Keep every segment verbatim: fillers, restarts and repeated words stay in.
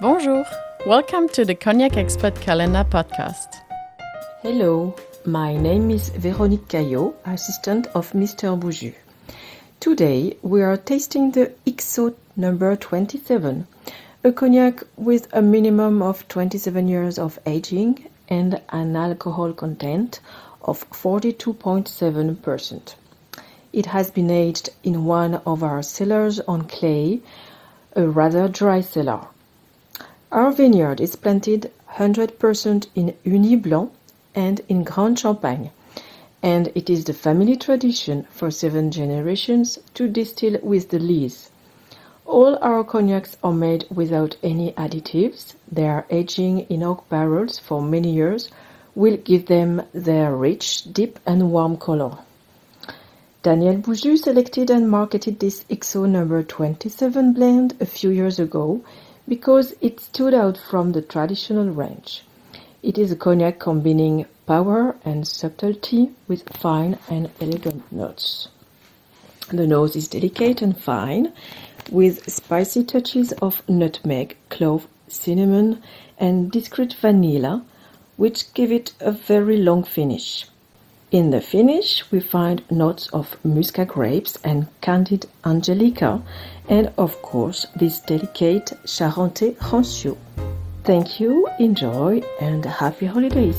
Bonjour! Welcome to the Cognac Expert Calendar podcast. Hello, my name is Véronique Caillot, assistant of Mister Bouju. Today we are tasting the X O number twenty-seven, a cognac with a minimum of twenty-seven years of aging and an alcohol content of forty-two point seven percent. It has been aged in one of our cellars on clay, a rather dry cellar. Our vineyard is planted one hundred percent in Ugny Blanc and in Grand Champagne, and it is the family tradition for seven generations to distill with the lees. All our cognacs are made without any additives. Their aging in oak barrels for many years will give them their rich, deep and warm color. Daniel Bouju selected and marketed this X O number twenty-seven blend a few years ago because it stood out from the traditional range. It is a cognac combining power and subtlety with fine and elegant notes. The nose is delicate and fine, with spicy touches of nutmeg, clove, cinnamon, and discreet vanilla, which give it a very long finish. In the finish, we find notes of muscat grapes and candied angelica, and of course, this delicate Charentais rancio. Thank you, enjoy, and happy holidays!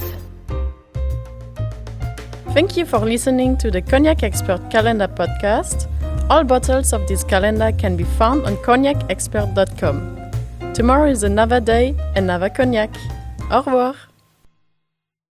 Thank you for listening to the Cognac Expert Calendar podcast. All bottles of this calendar can be found on cognac expert dot com. Tomorrow is another day, another cognac. Au revoir!